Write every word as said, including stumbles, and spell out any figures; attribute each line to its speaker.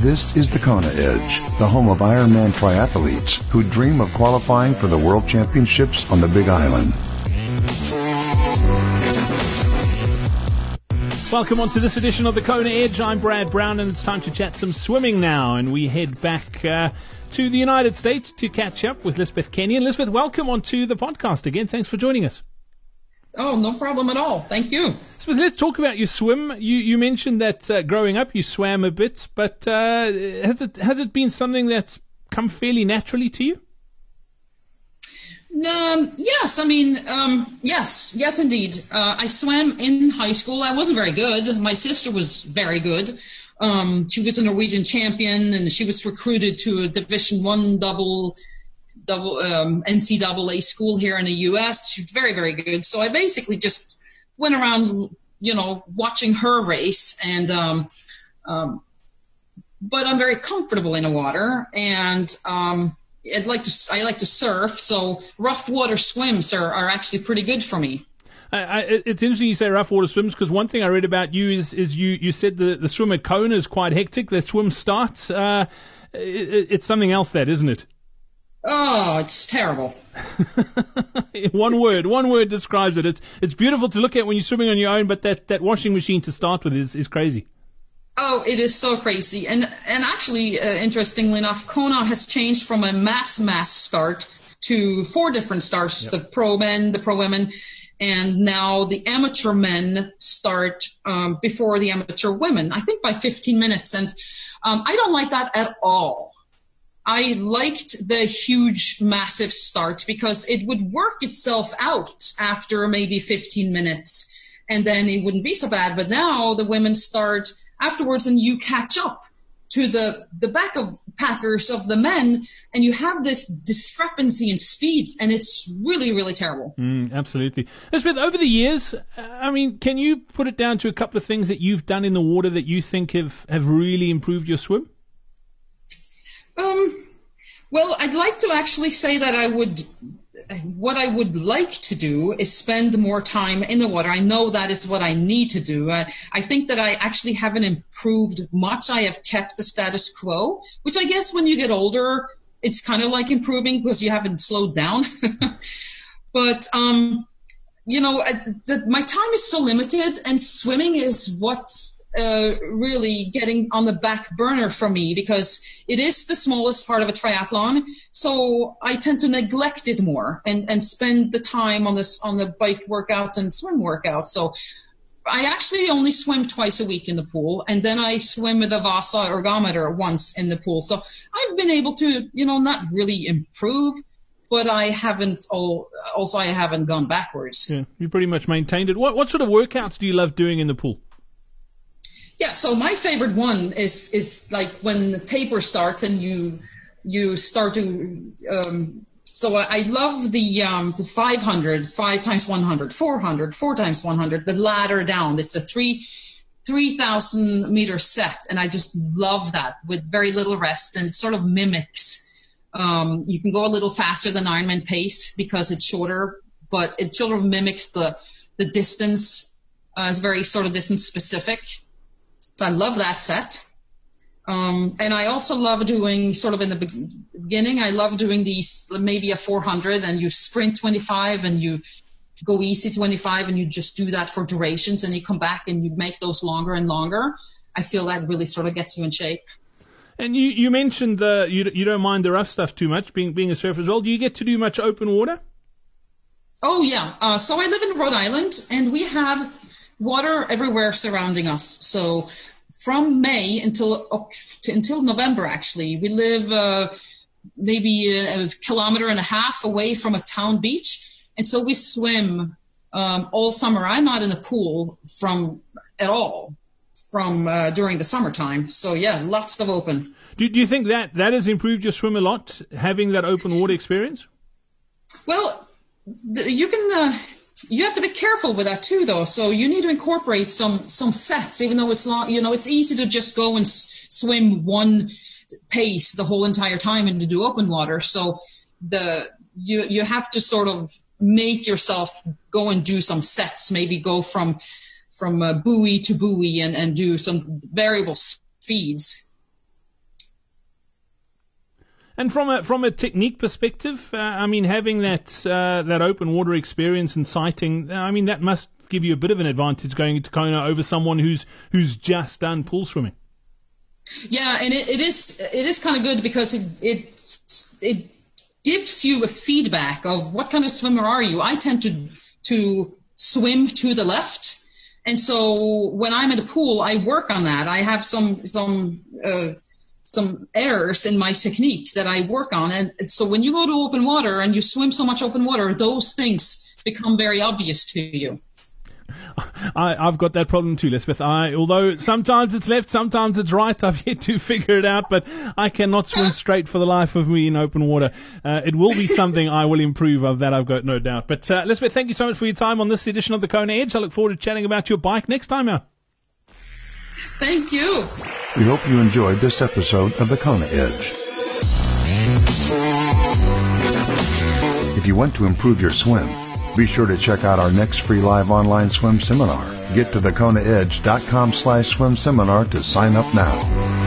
Speaker 1: This is the Kona Edge, the home of Ironman triathletes who dream of qualifying for the World Championships on the Big Island.
Speaker 2: Welcome on to this edition of the Kona Edge. I'm Brad Brown, and it's time to chat some swimming now. And we head back uh, to the United States to catch up with Lisbeth Kenyon. Lisbeth, welcome onto the podcast again. Thanks for joining us.
Speaker 3: Oh, no problem at all. Thank you.
Speaker 2: So let's talk about your swim. You you mentioned that uh, growing up you swam a bit, but uh, has it has it been something that's come fairly naturally to you?
Speaker 3: Um, yes, I mean, um, yes, yes, indeed. Uh, I swam in high school. I wasn't very good. My sister was very good. Um, she was a Norwegian champion, and she was recruited to a Division One double. double um, N C double A school here in the U S. She's very, very good. So I basically just went around, you know, watching her race. And um, um, but I'm very comfortable in the water, and um, I'd like to I like to surf. So rough water swims are, are actually pretty good for me.
Speaker 2: I, I, it's interesting you say rough water swims, because one thing I read about you is is you, you said the, the swim at Kona is quite hectic. The swim starts. Uh, it, it's something else, that, isn't it?
Speaker 3: Oh, it's terrible.
Speaker 2: one word, one word describes it. It's it's beautiful to look at when you're swimming on your own, but that, that washing machine to start with is, is crazy.
Speaker 3: Oh, it is so crazy. And and actually, uh, interestingly enough, Kona has changed from a mass mass start to four different starts: yep. The pro men, the pro women, and now the amateur men start um, before the amateur women. I think by fifteen minutes, and um, I don't like that at all. I liked the huge, massive start because it would work itself out after maybe fifteen minutes, and then it wouldn't be so bad. But now the women start afterwards, and you catch up to the the back of packers of the men, and you have this discrepancy in speeds, and it's really, really terrible.
Speaker 2: Mm, absolutely. Elizabeth, over the years, I mean, can you put it down to a couple of things that you've done in the water that you think have, have really improved your swim?
Speaker 3: Um, well, I'd like to actually say that I would, what I would like to do is spend more time in the water. I know that is what I need to do. Uh, I think that I actually haven't improved much. I have kept the status quo, which I guess when you get older, it's kind of like improving because you haven't slowed down. But, um, you know, I, the, my time is so limited, and swimming is what's Uh, really getting on the back burner for me, because it is the smallest part of a triathlon. So I tend to neglect it more and, and spend the time on this, on the bike workouts and swim workouts. So I actually only swim twice a week in the pool, and then I swim with a Vasa ergometer once in the pool. So I've been able to, you know, not really improve, but I haven't, all, also I haven't gone backwards.
Speaker 2: Yeah, you pretty much maintained it. What, what sort of workouts do you love doing in the pool?
Speaker 3: Yeah, so my favorite one is is like when the taper starts and you you start to. Um, so I, I love the um, the five hundred, five times one hundred, four hundred, four times one hundred, the ladder down. It's a three three thousand meter set, and I just love that with very little rest, and it sort of mimics. Um, you can go a little faster than Ironman pace because it's shorter, but it sort of mimics the the distance. Uh, it's very sort of distance specific. So I love that set. Um, and I also love doing, sort of in the beginning, I love doing these, maybe a four hundred, and you sprint twenty-five and you go easy twenty-five, and you just do that for durations, and you come back and you make those longer and longer. I feel that really sort of gets you in shape.
Speaker 2: And you, you mentioned the, you, you don't mind the rough stuff too much, being, being a surfer as well. Do you get to do much open water?
Speaker 3: Oh, yeah. Uh, so I live in Rhode Island, and we have water everywhere surrounding us. So from May until up to, until November, actually, we live uh, maybe a, a kilometer and a half away from a town beach, and so we swim um, all summer. I'm not in the pool from at all from uh, during the summertime. So yeah, lots of open.
Speaker 2: Do, do you think that that has improved your swim a lot, having that open water experience?
Speaker 3: Well, th- you can. Uh, You have to be careful with that too, though. So you need to incorporate some some sets, even though it's long. You know, it's easy to just go and s- swim one pace the whole entire time and to do open water. So the you you have to sort of make yourself go and do some sets. Maybe go from from uh, buoy to buoy and and do some variable speeds.
Speaker 2: And from a from a technique perspective, uh, I mean, having that uh, that open water experience and sighting, I mean, that must give you a bit of an advantage going into Kona over someone who's who's just done pool swimming.
Speaker 3: Yeah, and it, it is it is kind of good because it it it gives you a feedback of what kind of swimmer are you. I tend to to swim to the left, and so when I'm in the pool, I work on that. I have some some uh, some errors in my technique that I work on, and so when you go to open water and you swim so much open water, those things become very obvious to you.
Speaker 2: I, I've got that problem too, Lisbeth. I, although sometimes it's left, sometimes it's right. I've yet to figure it out, but I cannot swim straight for the life of me in open water. Uh, it will be something I will improve of, that I've got no doubt. But uh, Lisbeth, thank you so much for your time on this edition of the Kona Edge. I look forward to chatting about your bike next time out.
Speaker 3: Thank you.
Speaker 1: We hope you enjoyed this episode of the Kona Edge. If you want to improve your swim, be sure to check out our next free live online swim seminar. Get to the kona edge dot com slash swim seminar to sign up now.